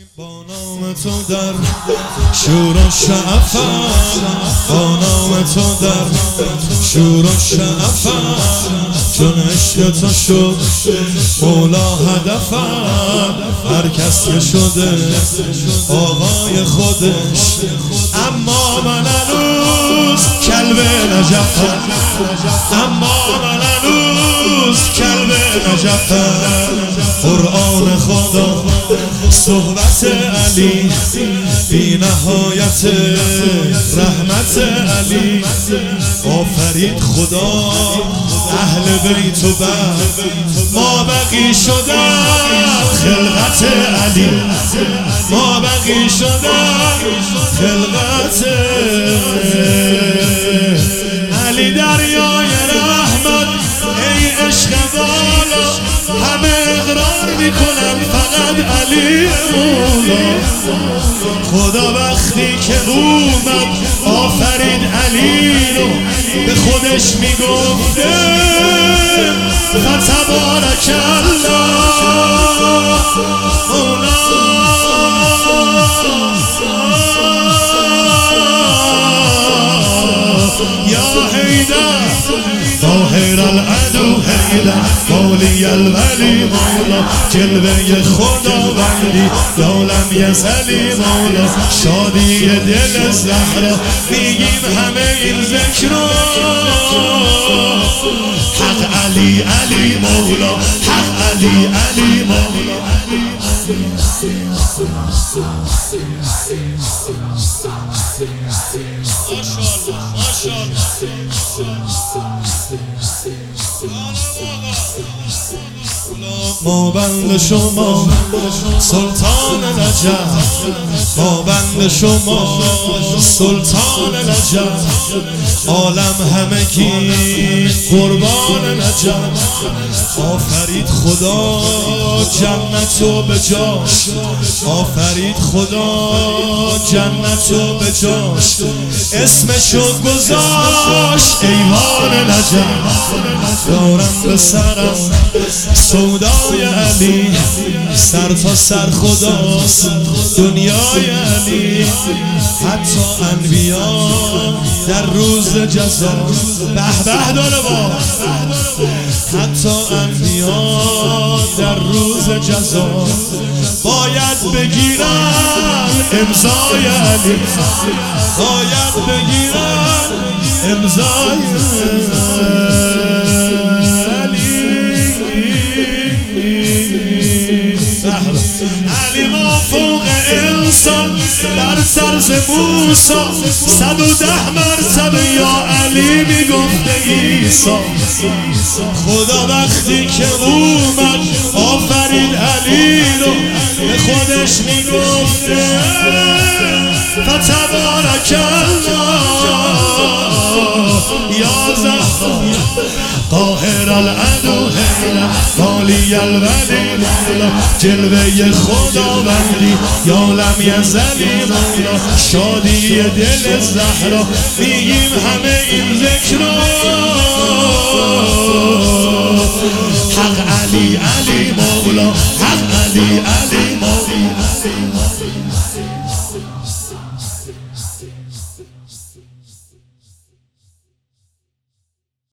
با نام تو در شور و شعفم، با نام تو در شور و شعفم، چون عشق تو شد مولا هدفم. هر کس که شده آقای خودش، اما من هنوز کلب نجفم، اما من هنوز کلب نجفم. قرآن خدا صحبت علی بی نهایت رحمت علی. آفرید خدا اهل بیت و بعد ما بقی شدن خلقت علی، ما بقی شدن خلقت علی. دریای رحمت ای عشق والا، همه اقرار میکنن فقط علی مولا. خدا وقتی که اومد آفرید علی رو، به خودش میگفته فتبارک الله مولا. یا حیدر ظاهر العدو حیدر مولی الولی مولا. جلوه خداوندی یالم یزلی مولا. شادی دل زهرا میگیم همه این ذکر رو. حق علی علی مولا، حق علی علی مولا. ما بند شما سلطان نجف، ما بند شما سلطان نجف. عالم همگی قربان نجف. آفرید خدا جنتو به جاش، آفرید خدا جنتو به جاش. اسمشو گذاشت ایوان نجف. دارم به سرم سودای علی، سر تا سر خداست دنیای علی. حتی انبیا در روز جزا به به داره با، حتی انبیا در روز جزا باید بگیرن امضای علی، باید بگیرن امضای علی. ما فوق انسان بر سرز موسا 110 مرتبه یا علی میگفته عیسی. خدا وقتی که اومد آفرید علی رو، به خودش میگفته فتبارک الله یا زهرا قاهر العدو حیدر مولی الولی مولا. جلوه خداوندی یالم یزلی مولا. شادی دل زهرا میگیم همه این ذکر رو. حق علی علی مولا، حق علی علی